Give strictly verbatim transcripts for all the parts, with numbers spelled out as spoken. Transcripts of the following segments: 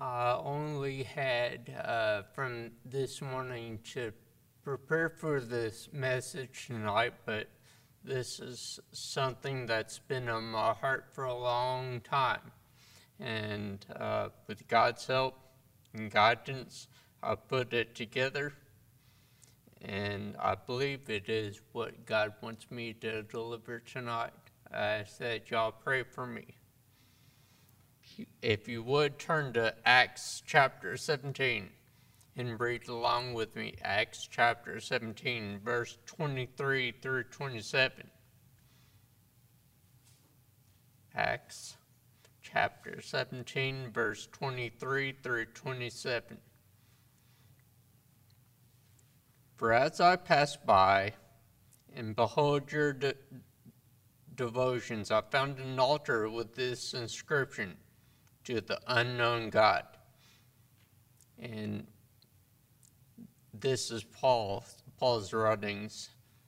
I only had uh, from this morning to prepare for this message tonight, but this is something that's been on my heart for a long time. And uh, with God's help and guidance, I put it together. And I believe it is what God wants me to deliver tonight. I ask that y'all pray for me. If you would, turn to Acts chapter seventeen and read along with me. Acts chapter seventeen, verse twenty-three through twenty-seven. Acts chapter seventeen, verse twenty-three through twenty-seven. For as I passed by, and behold your de- devotions, I found an altar with this inscription, to the unknown God. And this is Paul, Paul's writings.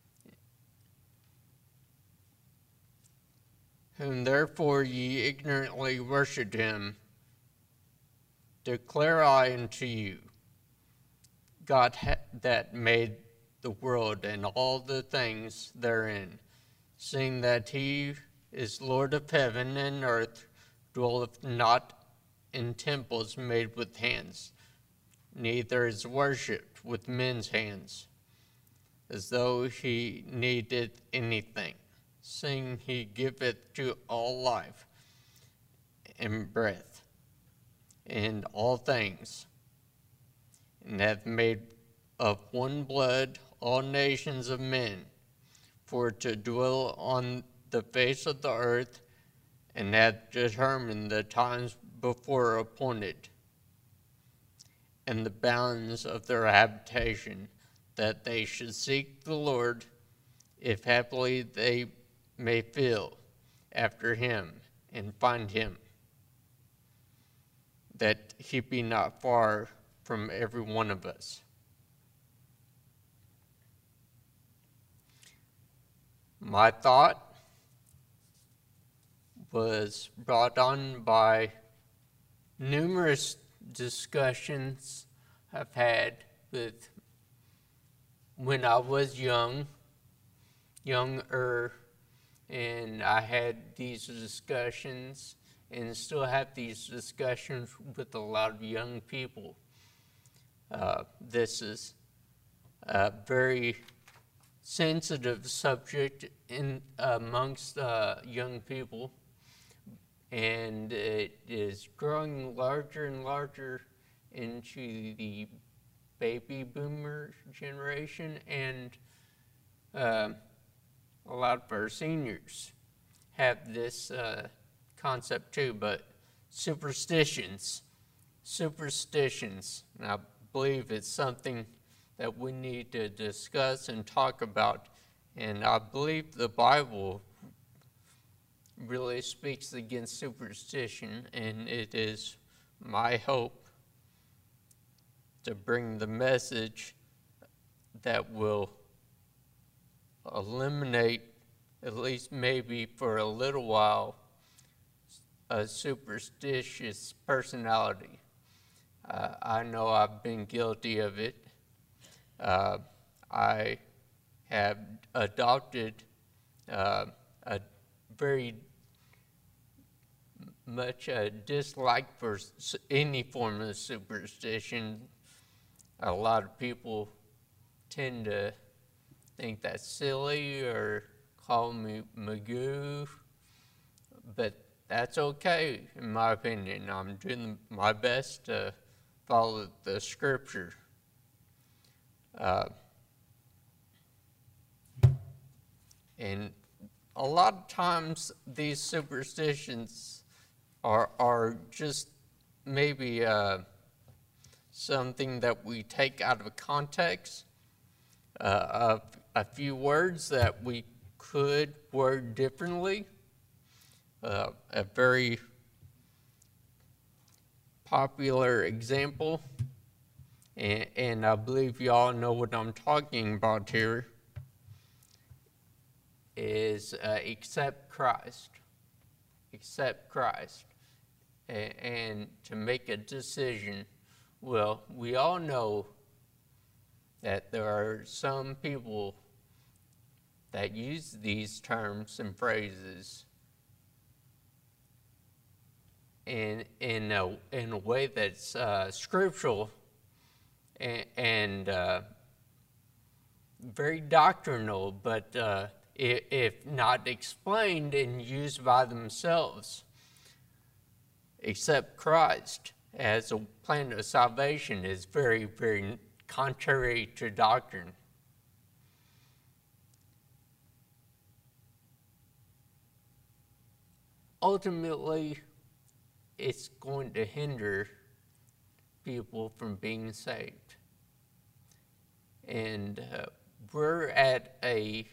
Whom therefore ye ignorantly worshipped him, declare I unto you, God ha- that made the world and all the things therein, seeing that he is Lord of heaven and earth, dwelleth not in temples made with hands, neither is worshipped with men's hands, as though he needed anything, seeing he giveth to all life and breath and all things, and hath made of one blood all nations of men, for to dwell on the face of the earth, and hath determined the times before appointed, and the bounds of their habitation, that they should seek the Lord, if haply they may feel after him, and find him, that he be not far from every one of us. My thought was brought on by numerous discussions I've had with when I was young, younger, and I had these discussions and still have these discussions with a lot of young people. Uh, this is a very sensitive subject in amongst uh, young people, and it is growing larger and larger into the baby boomer generation, and uh, a lot of our seniors have this uh, concept too, but superstitions, superstitions, and I believe it's something that we need to discuss and talk about, and I believe the Bible really speaks against superstition, and it is my hope to bring the message that will eliminate, at least maybe for a little while, a superstitious personality. Uh, I know I've been guilty of it. Uh, I have adopted uh, a very much a dislike for any form of superstition. A lot of people tend to think that's silly or call me Magoo, but that's okay in my opinion. I'm doing my best to follow the scripture. Uh, and a lot of times these superstitions are are just maybe uh, something that we take out of context, uh, a, a few words that we could word differently. Uh, a very popular example, and, and I believe you all know what I'm talking about here, is uh, accept Christ. Accept Christ. and to make a decision. Well, we all know that there are some people that use these terms and phrases in in a, in a way that's uh, scriptural and, and uh, very doctrinal, but uh, if, if not explained and used by themselves, accept Christ as a plan of salvation is very, very contrary to doctrine. Ultimately, it's going to hinder people from being saved. And uh, we're at a,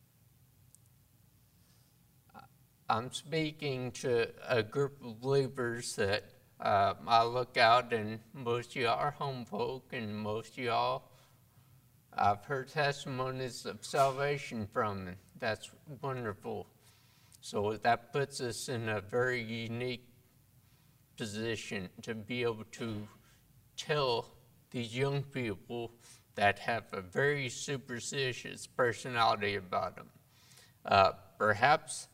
I'm speaking to a group of believers that uh, I look out, and most of y'all are home folk, and most of y'all, I've heard testimonies of salvation from, and that's wonderful. So that puts us in a very unique position to be able to tell these young people that have a very superstitious personality about them. Uh, perhaps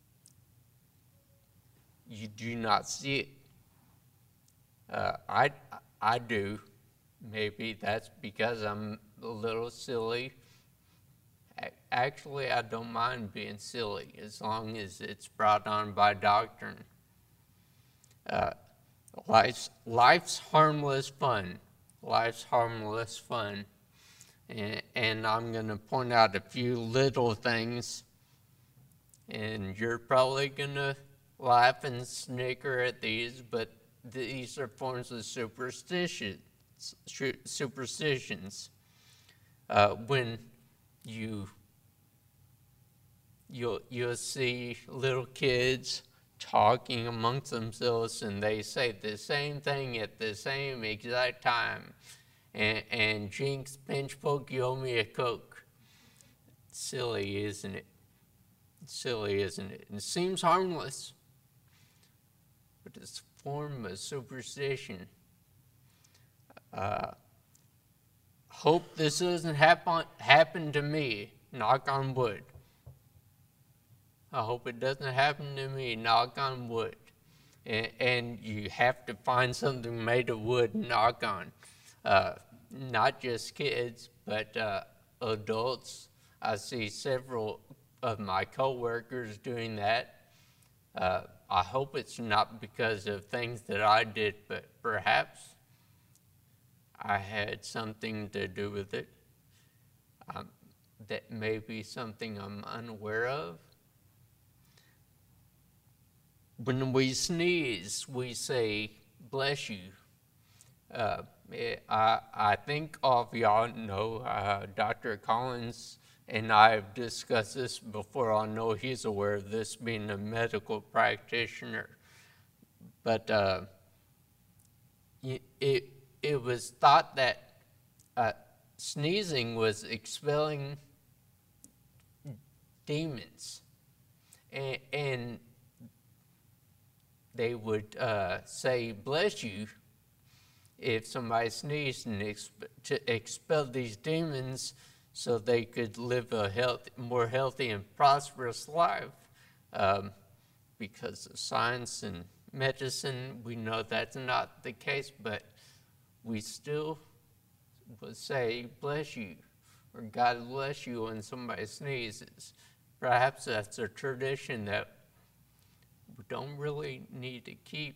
you do not see it. Uh, I, I do. Maybe that's because I'm a little silly. Actually, I don't mind being silly as long as it's brought on by doctrine. Uh, life's, life's harmless fun. Life's harmless fun. And, and I'm going to point out a few little things, and you're probably going to laugh and snicker at these, but these are forms of superstitions. Superstitions. Uh, when you you'll you'll see little kids talking amongst themselves, and they say the same thing at the same exact time. And, and Jinx, pinch poke, you owe me a Coke. Silly, isn't it? Silly, isn't it? It seems harmless, but it's a form of superstition. Uh, hope this doesn't happen, happen to me, knock on wood. I hope it doesn't happen to me, knock on wood. And, and you have to find something made of wood, knock on. Uh, not just kids, but uh, adults. I see several of my coworkers doing that. Uh, I hope it's not because of things that I did, but perhaps I had something to do with it. Um, that may be something I'm unaware of. When we sneeze, we say, bless you. Uh, I, I think all of y'all know uh, Doctor Collins and I have discussed this before. I know he's aware of this, being a medical practitioner. But uh, it, it was thought that uh, sneezing was expelling demons. And, and they would uh, say, bless you, if somebody sneezed, and exp- to expel these demons so they could live a health, more healthy and prosperous life. Um, because of science and medicine, we know that's not the case, but we still would say, bless you, or God bless you when somebody sneezes. Perhaps that's a tradition that we don't really need to keep.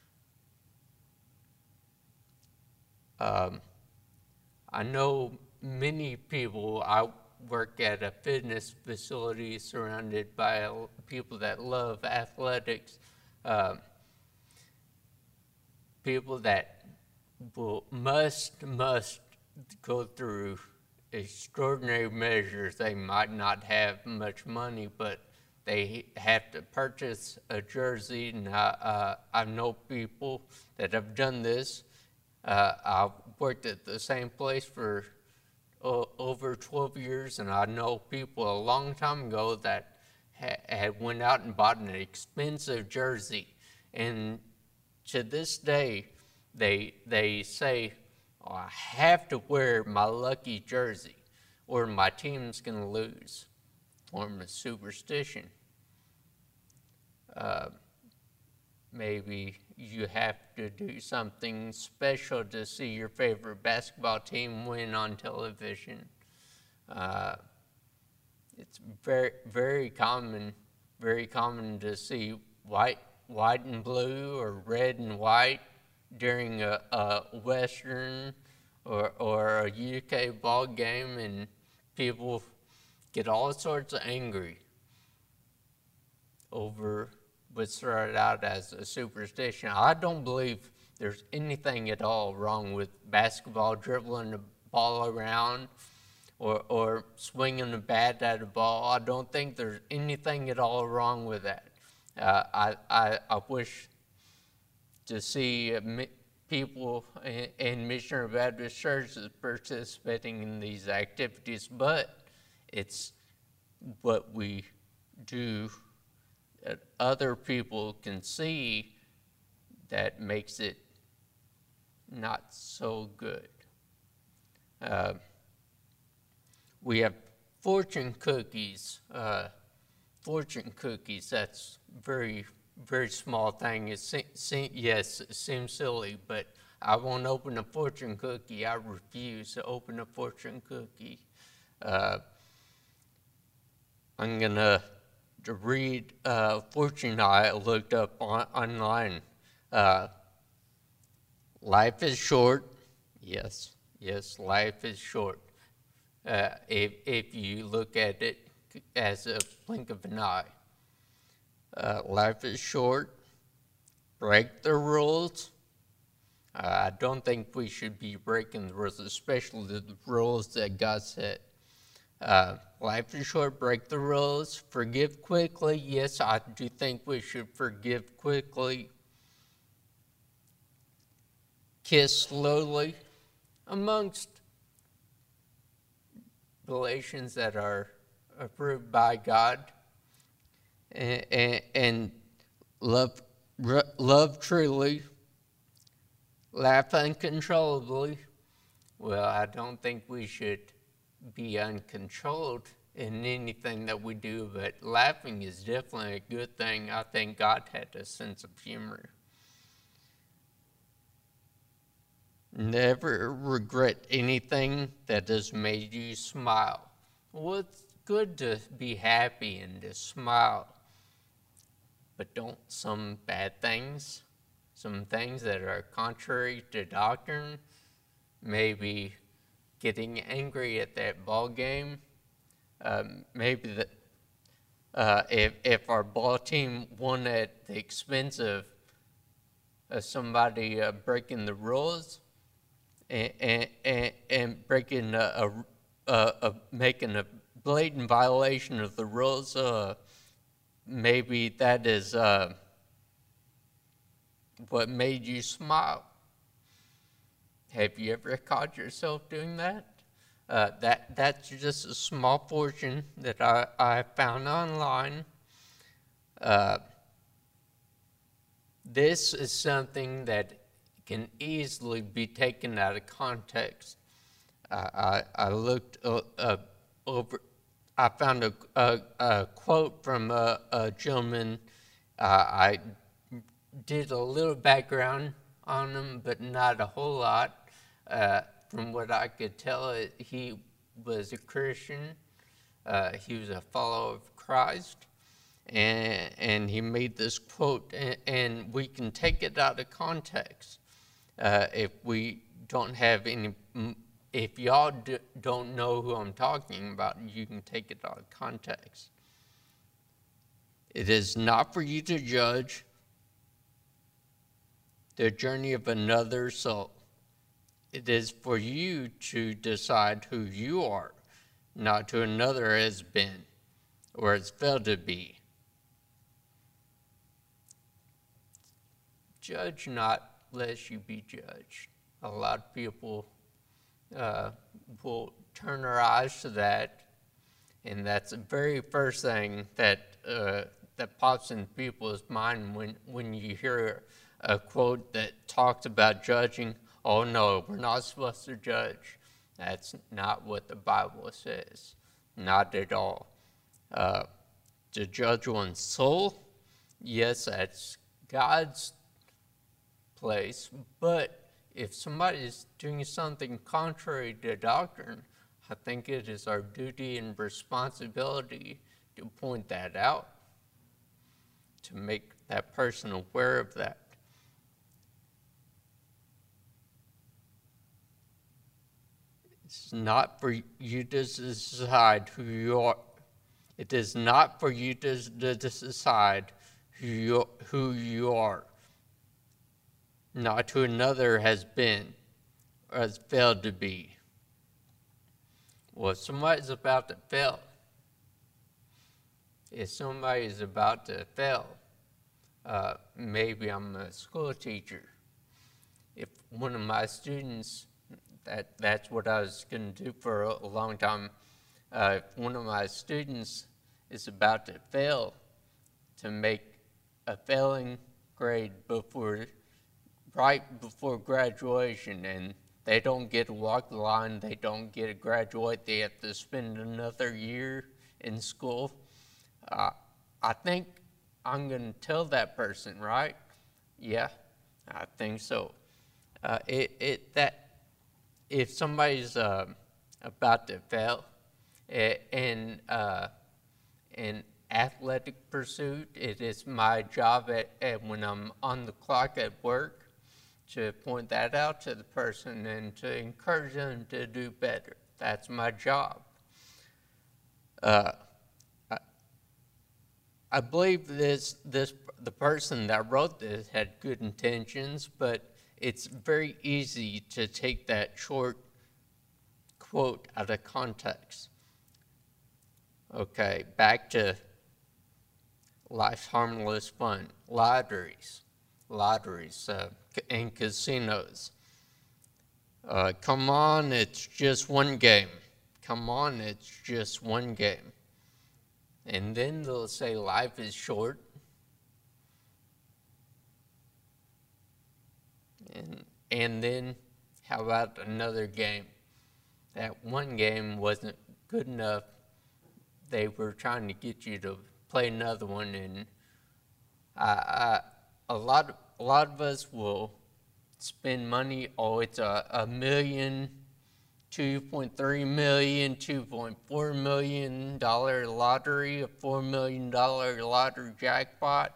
Um, I know many people, I work at a fitness facility surrounded by people that love athletics, uh, people that will must, must go through extraordinary measures. They might not have much money, but they have to purchase a jersey. And I, uh, I know people that have done this. Uh, I've worked at the same place for uh, over twelve years, and I know people a long time ago that ha- had went out and bought an expensive jersey, and to this day, they they say, oh, I have to wear my lucky jersey or my team's going to lose. Form of superstition. Uh, maybe you have to do something special to see your favorite basketball team win on television. Uh, it's very, very common, very common to see white, white and blue or red and white during a, a Western or, or a U K ball game, and people get all sorts of angry over what started out as a superstition. I don't believe there's anything at all wrong with basketball, dribbling the ball around or, or swinging the bat at a ball. I don't think there's anything at all wrong with that. Uh, I, I, I wish to see uh, mi- people in, in Missionary Baptist churches participating in these activities, but it's what we do that other people can see that makes it not so good. Uh, we have fortune cookies. Uh, fortune cookies, that's very, very small thing. It se- se- yes, it seems silly, but I won't open a fortune cookie. I refuse to open a fortune cookie. Uh, I'm going to read uh, fortune I looked up on, online. Uh, life is short. Yes, yes, life is short. Uh, if, if you look at it as a blink of an eye. Uh, life is short. Break the rules. Uh, I don't think we should be breaking the rules, especially the rules that God set. Uh, life is short, break the rules, forgive quickly. Yes, I do think we should forgive quickly. Kiss slowly. Amongst relations that are approved by God. And, and, and love, r- love truly. Laugh uncontrollably. Well, I don't think we should be uncontrolled in anything that we do, but laughing is definitely a good thing. I think God had a sense of humor. Never regret anything that has made you smile. Well, it's good to be happy and to smile, but don't some bad things, some things that are contrary to doctrine, maybe getting angry at that ball game, um, maybe that uh, if if our ball team won at the expense of uh, somebody uh, breaking the rules and and, and, and breaking a, a, a, a making a blatant violation of the rules, uh, maybe that is uh, what made you smile. Have you ever caught yourself doing that? Uh, that that's just a small portion that I, I found online. Uh, this is something that can easily be taken out of context. Uh, I, I looked uh, uh, over, I found a, a, a quote from a, a gentleman. Uh, I did a little background on him, but not a whole lot. Uh, from what I could tell, it, he was a Christian. Uh, he was a follower of Christ. And, and he made this quote, and, and we can take it out of context. Uh, if we don't have any, if y'all do, don't know who I'm talking about, you can take it out of context. It is not for you to judge the journey of another soul. It is for you to decide who you are, not who another has been or has failed to be. Judge not, lest you be judged. A lot of people uh, will turn their eyes to that, and that's the very first thing that uh, that pops in people's mind when, when you hear a quote that talks about judging. Oh no, we're not supposed to judge. That's not what the Bible says. Not at all. Uh, to judge one's soul, yes, that's God's place, but if somebody is doing something contrary to doctrine, I think it is our duty and responsibility to point that out, to make that person aware of that. It's not for you to decide who you are. It is not for you to, to decide who you, who you are. Not who another has been or has failed to be. Well, if somebody's about to fail, if somebody is about to fail, uh, maybe I'm a school teacher. If one of my students, that, that's what I was going to do for a, a long time, uh, if one of my students is about to fail, to make a failing grade before, right before graduation, and they don't get to walk the line, they don't get to graduate, they have to spend another year in school. Uh, I think I'm going to tell that person, right? Yeah, I think so. Uh, it, it, that, if somebody's uh, about to fail in uh, an athletic pursuit, it is my job at, at when I'm on the clock at work to point that out to the person and to encourage them to do better. That's my job. Uh, I, I believe this, this, the person that wrote this had good intentions, but it's very easy to take that short quote out of context. Okay, back to life's harmless fun. Lotteries. Lotteries. Uh, and casinos. Uh, come on, it's just one game. Come on, it's just one game. And then they'll say life is short. And, and then how about another game? That one game wasn't good enough. They were trying to get you to play another one, and I, I, a lot of A lot of us will spend money. Oh, it's a, a million, two point three million, two point four million dollar lottery, a four million dollar lottery jackpot.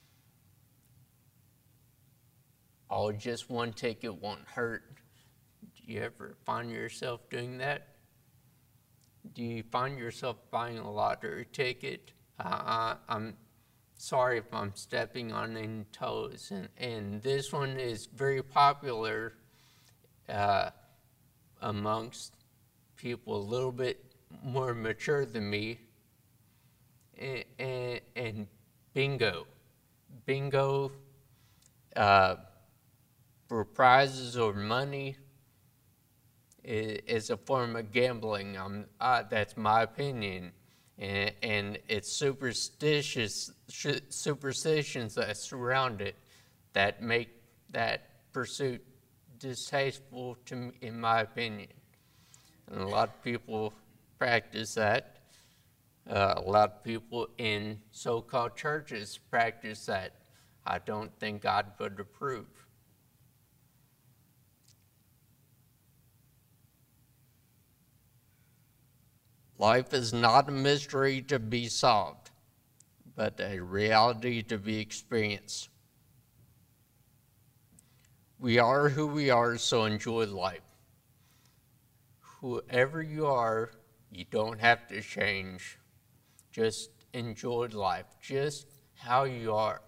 Oh, just one ticket won't hurt. Do you ever find yourself doing that? Do you find yourself buying a lottery ticket? Uh, I'm sorry if I'm stepping on any toes, and, and this one is very popular uh, amongst people a little bit more mature than me, and, and, and bingo. Bingo uh, for prizes or money is, is a form of gambling. I'm, uh, that's my opinion. And, and it's superstitious superstitions that surround it that make that pursuit distasteful to me, in my opinion. And a lot of people practice that. Uh, a lot of people in so-called churches practice that. I don't think God would approve. Life is not a mystery to be solved, but a reality to be experienced. We are who we are, so enjoy life. Whoever you are, you don't have to change. Just enjoy life, just how you are.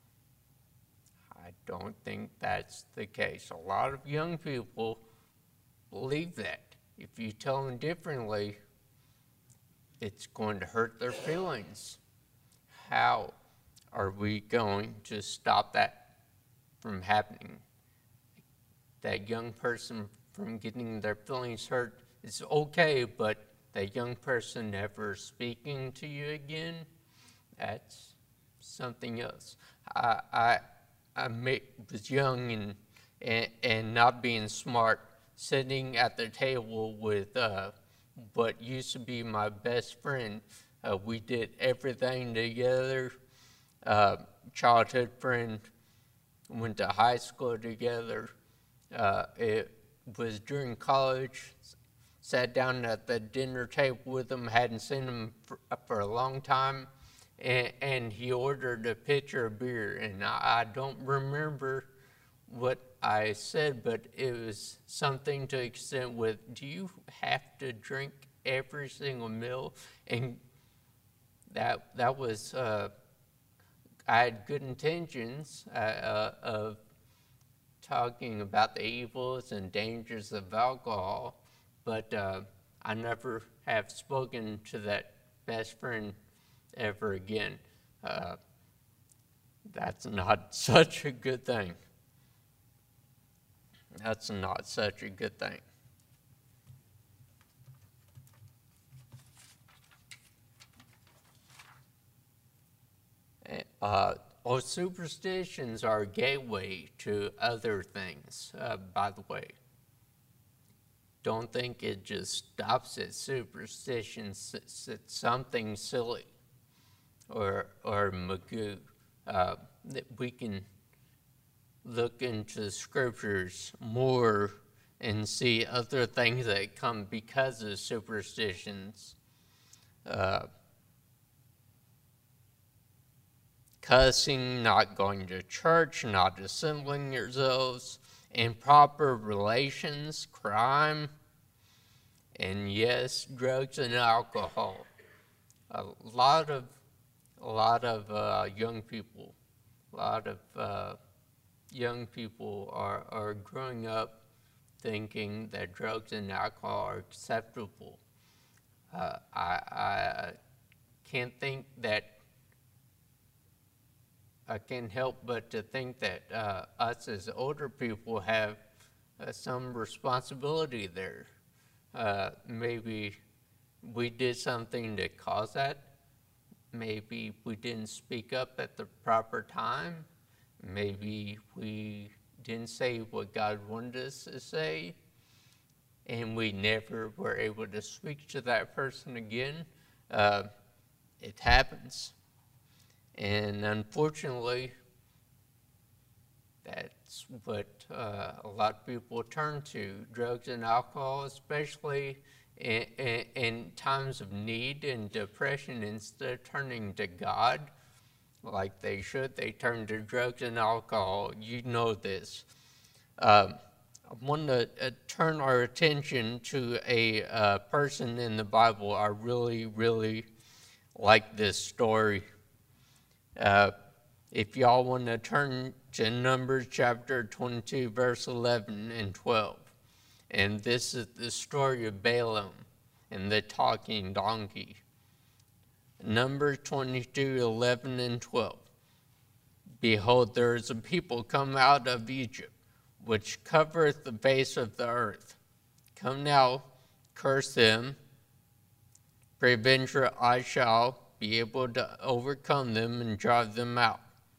I don't think that's the case. A lot of young people believe that. If you tell them differently, it's going to hurt their feelings. How are we going to stop that from happening? That young person from getting their feelings hurt is okay, but that young person never speaking to you again, that's something else. I I, I may, was young and, and and not being smart, sitting at the table with uh, what used to be my best friend. Uh, we did everything together. Uh, childhood friend, went to high school together. Uh, it was during college. Sat down at the dinner table with him, hadn't seen him for, for a long time, and, and he ordered a pitcher of beer. And I, I don't remember what I said, but it was something to the extent with, do you have to drink every single meal? And that that was, uh, I had good intentions uh, uh, of talking about the evils and dangers of alcohol, but uh, I never have spoken to that best friend ever again. Uh, that's not such a good thing. That's not such a good thing. Uh, or superstitions are a gateway to other things, uh, by the way. Don't think it just stops at superstitions. It's, it's something silly or or magoo. Uh, that we can look into the scriptures more and see other things that come because of superstitions. Uh, cussing, not going to church, not assembling yourselves, improper relations, crime, and yes, drugs and alcohol. A lot of, a lot of uh, young people, a lot of uh, young people are, are growing up thinking that drugs and alcohol are acceptable. Uh, I, I can't think that I can't help but to think that uh, us as older people have uh, some responsibility there. Uh, maybe we did something to cause that. Maybe we didn't speak up at the proper time. Maybe we didn't say what God wanted us to say, and we never were able to speak to that person again. Uh, it happens. And unfortunately, that's what uh, a lot of people turn to, drugs and alcohol, especially in, in, in times of need and depression. Instead of turning to God like they should, they turn to drugs and alcohol. You know this. Um, I want to uh, turn our attention to a uh, person in the Bible. I really, really like this story. Uh, if y'all want to turn to Numbers chapter twenty-two, verse eleven and twelve. And this is the story of Balaam and the talking donkey. Numbers twenty-two, eleven and twelve. Behold, there is a people come out of Egypt, which covereth the face of the earth. Come now, curse them, peradventure I shall be able to overcome them and drive them out.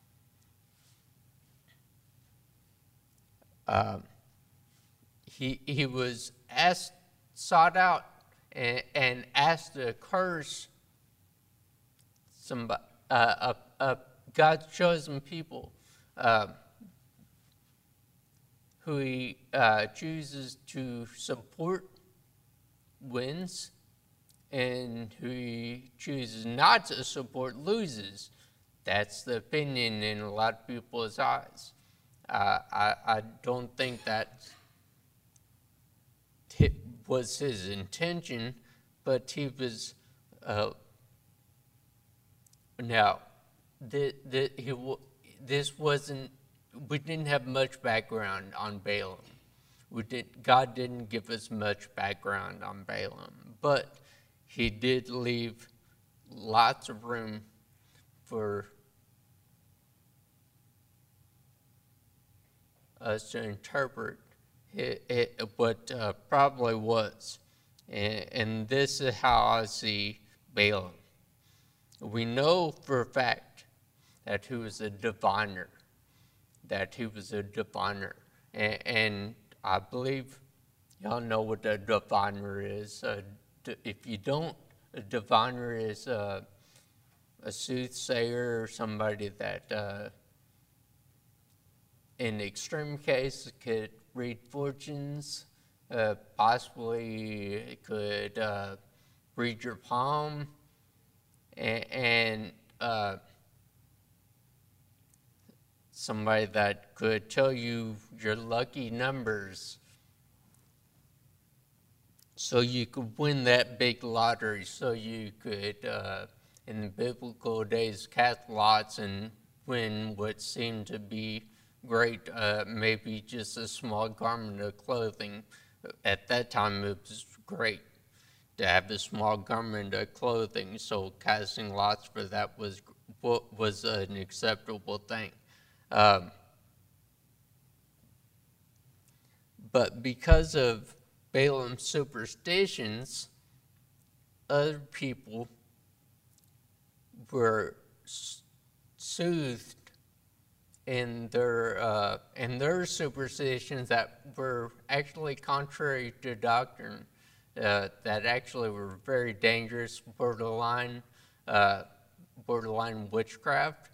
Uh, he he was asked, sought out, and, and asked to curse somebody, uh, a, a God's chosen people, uh, who he uh, chooses to support wins, and who he chooses not to support loses. That's the opinion in a lot of people's eyes. Uh, I, I don't think that was his intention, but he was, uh, now, the, the, he, this wasn't, we didn't have much background on Balaam. We did, God didn't give us much background on Balaam, but he did leave lots of room for us to interpret it, it, what uh, probably was. And, and this is how I see Balaam. We know for a fact that he was a diviner, that he was a diviner. And, and I believe y'all know what a diviner is. Uh, if you don't, a diviner is uh, a soothsayer or somebody that, uh, in extreme case, could read fortunes, uh, possibly could uh, read your palm, and, and uh, somebody that could tell you your lucky numbers so you could win that big lottery, so you could, uh, in the biblical days, cast lots and win what seemed to be great, uh, maybe just a small garment of clothing. At that time, it was great to have a small garment of clothing, so casting lots for that was was an acceptable thing. Um, but because of Balaam's superstitions, other people were soothed in their uh, in their superstitions that were actually contrary to doctrine, uh, that actually were very dangerous, borderline, uh, borderline witchcraft.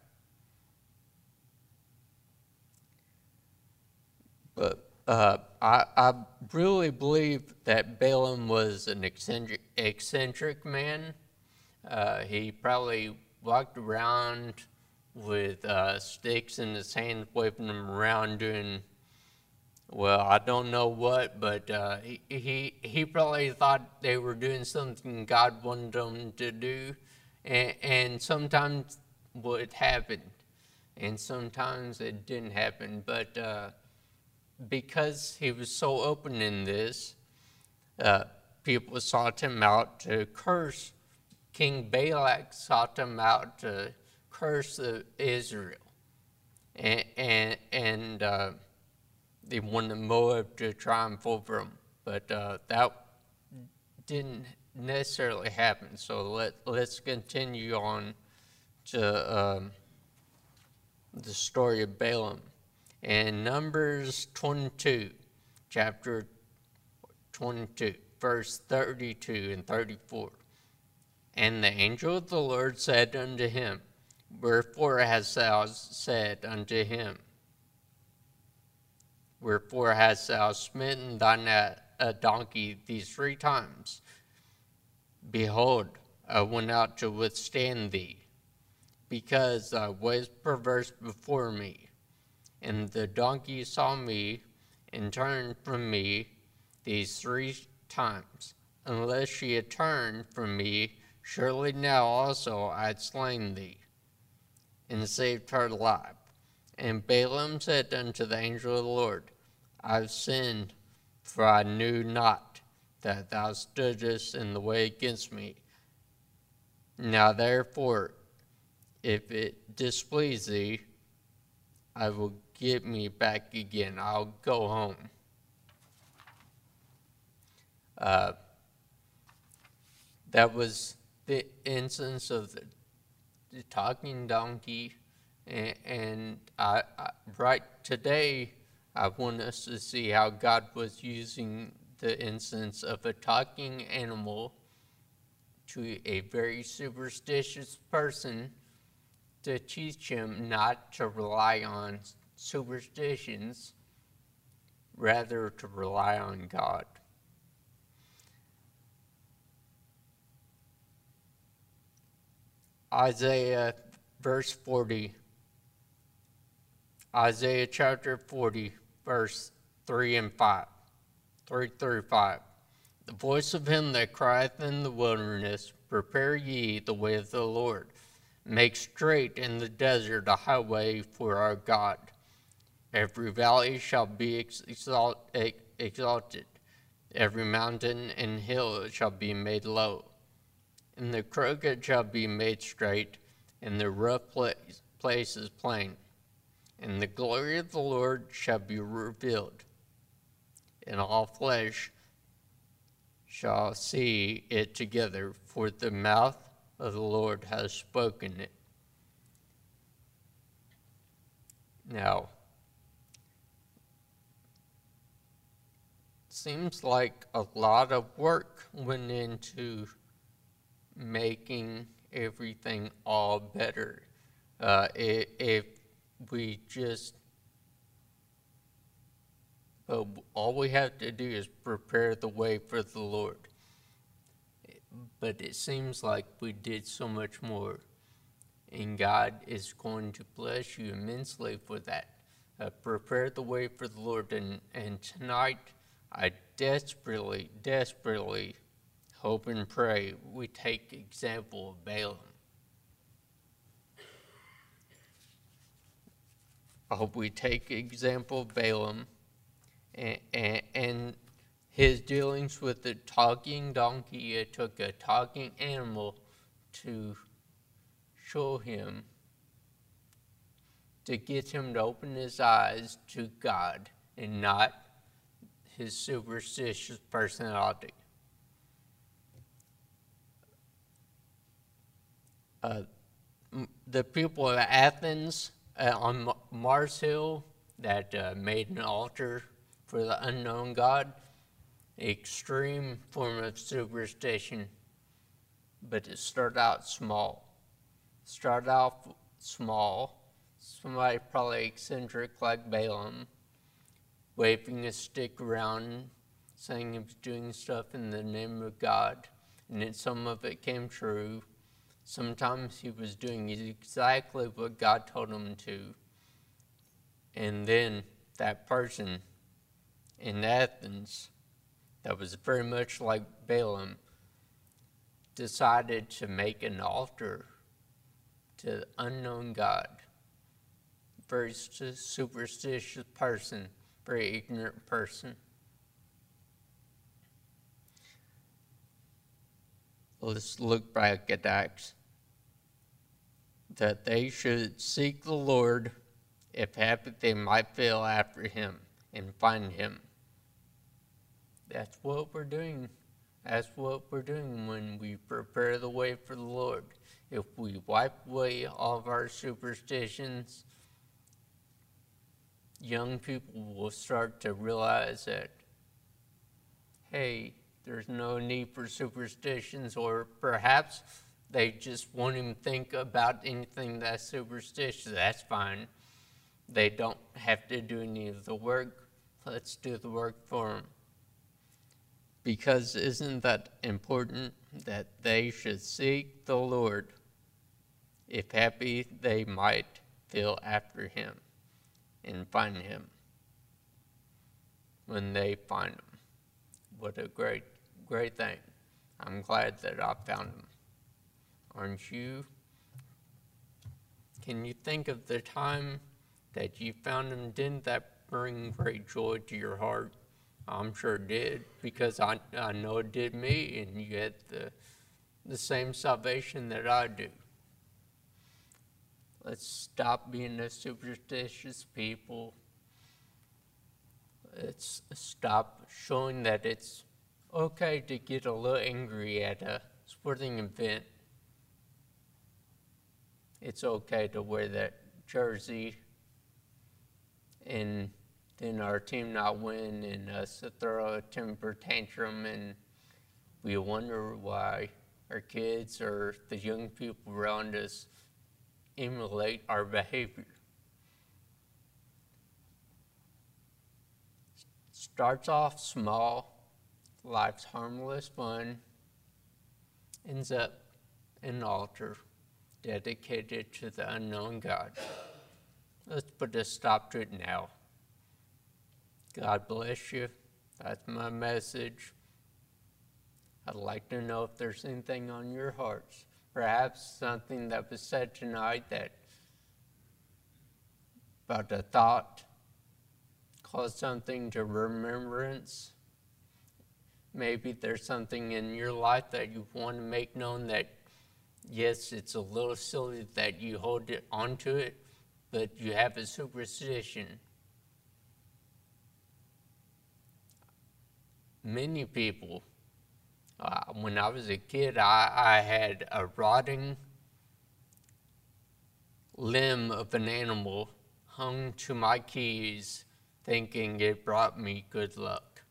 But uh, I, I really believe that Balaam was an eccentric, eccentric man. Uh, he probably walked around with uh, sticks in his hands, waving them around, doing, well, I don't know what, but uh, he, he he probably thought they were doing something God wanted them to do, and, and sometimes it happened, and sometimes it didn't happen. But uh, because he was so open in this, uh, people sought him out to curse. King Balak sought him out to curse Israel, and and, and uh, they wanted Moab to triumph over them, but uh, that didn't necessarily happen. So let let's continue on to um, the story of Balaam. In Numbers twenty-two, chapter twenty-two, verse thirty-two and thirty-four. And the angel of the Lord said unto him, Wherefore hast thou said unto him, Wherefore hast thou smitten thine a donkey these three times? Behold, I went out to withstand thee, because thy ways perverse before me. And the donkey saw me, and turned from me these three times. Unless she had turned from me, surely now also I had slain thee, and saved her life. And Balaam said unto the angel of the Lord, I have sinned, for I knew not that thou stoodest in the way against me. Now therefore, if it displease thee, I will get me back again. I'll go home. Uh, that was the instance of the, the talking donkey, and, and I, I, right today, I want us to see how God was using the instance of a talking animal to a very superstitious person to teach him not to rely on superstitions, rather to rely on God. Isaiah verse forty. Isaiah chapter forty, verse three and five. three through five. The voice of him that crieth in the wilderness, Prepare ye the way of the Lord. Make straight in the desert a highway for our God. Every valley shall be exalt, exalted. Every mountain and hill shall be made low. And the crooked shall be made straight, and the rough place, places plain. And the glory of the Lord shall be revealed, and all flesh shall see it together, for the mouth of the Lord has spoken it. Now, seems like a lot of work went into making everything all better. Uh, if, if we just, but all we have to do is prepare the way for the Lord. But it seems like we did so much more, and God is going to bless you immensely for that. Uh, prepare the way for the Lord, and, and tonight I desperately, desperately hope and pray we take example of Balaam. I hope we take example of Balaam and, and, and his dealings with the talking donkey. It took a talking animal to show him, to get him to open his eyes to God and not his superstitious personality. Uh, the people of Athens uh, on Mars Hill that uh, made an altar for the unknown God, extreme form of superstition, but it started out small. Started off small, somebody probably eccentric like Balaam, waving a stick around, saying he was doing stuff in the name of God, and then some of it came true. Sometimes he was doing exactly what God told him to. And then that person in Athens that was very much like Balaam decided to make an altar to the unknown God. Very superstitious person, very ignorant person. Let's look back at Acts. That they should seek the Lord, if happy they might fail after him and find him. That's what we're doing. That's what we're doing when we prepare the way for the Lord. If we wipe away all of our superstitions, young people will start to realize that, hey, there's no need for superstitions, or perhaps they just won't even think about anything that's superstitious. That's fine. They don't have to do any of the work. Let's do the work for them. Because isn't that important, that they should seek the Lord, if happy they might feel after him and find him when they find him. What a great, great thing. I'm glad that I found him. Aren't you? Can you think of the time that you found him? Didn't that bring great joy to your heart? I'm sure it did, because I, I know it did me, and you had the, the same salvation that I do. Let's stop being a superstitious people. Let's stop showing that it's okay to get a little angry at a sporting event. It's okay to wear that jersey and then our team not win and us throw a temper tantrum, and we wonder why our kids or the young people around us emulate our behavior. Starts off small, life's harmless fun, ends up an altar dedicated to the unknown God. Let's put a stop to it now. God bless you. That's my message. I'd like to know if there's anything on your hearts. Perhaps something that was said tonight that about a thought caused something to remembrance. Maybe there's something in your life that you want to make known that, yes, it's a little silly that you hold it onto it, but you have a superstition. Many people, uh, when I was a kid, I, I had a rotting limb of an animal hung to my keys, thinking it brought me good luck.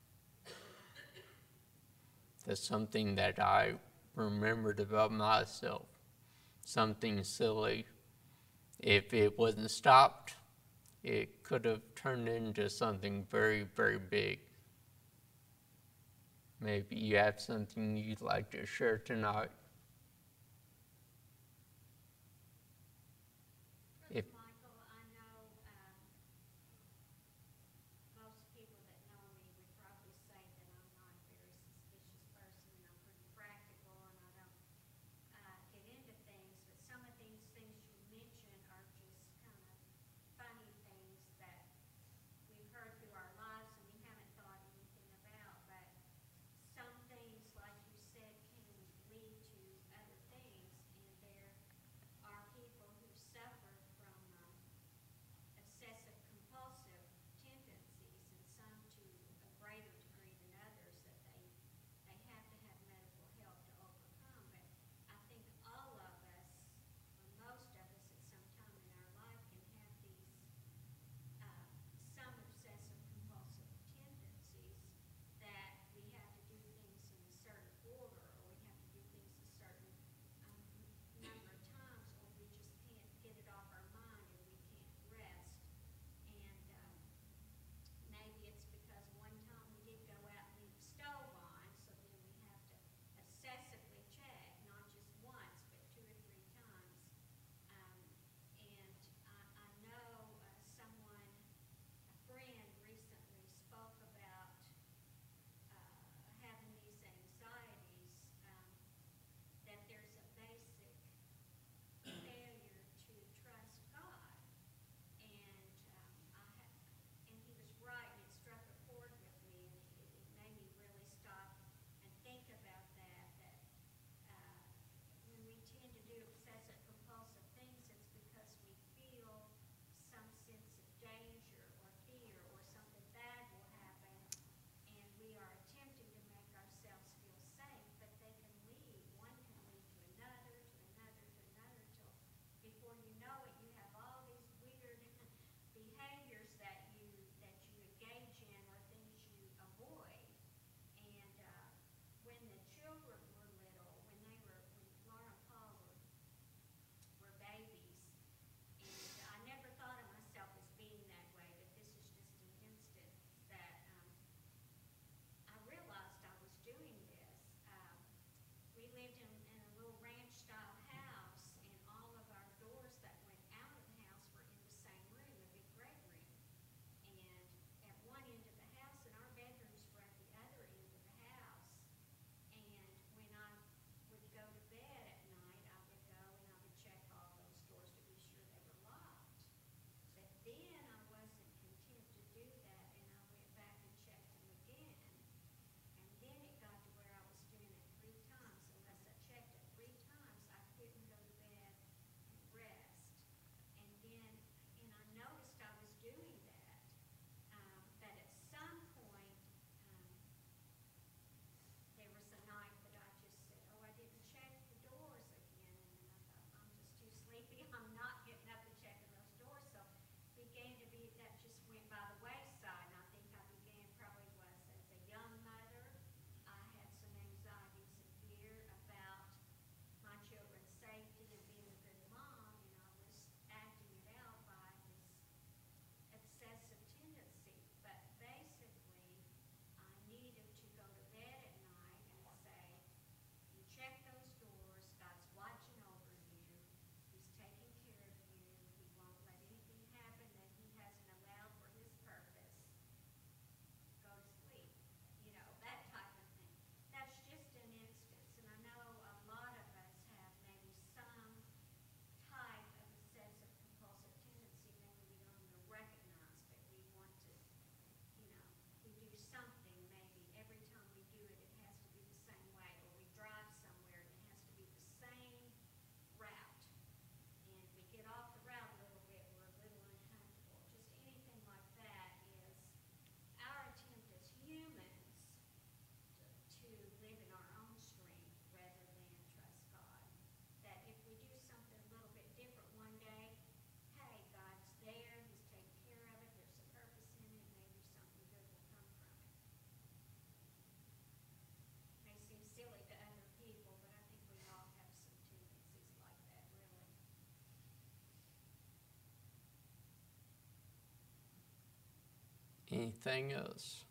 That's something that I remembered about myself. Something silly. If it wasn't stopped, it could have turned into something very, very big. Maybe you have something you'd like to share tonight. If Michael, I know um, most people that know me would probably say that I'm not a very suspicious person and I'm pretty practical and I don't uh, get into things, but some of these things you mention are just kind of funny things that we've heard through our lives and we haven't thought anything about. But some things, like you said, can lead to anything else.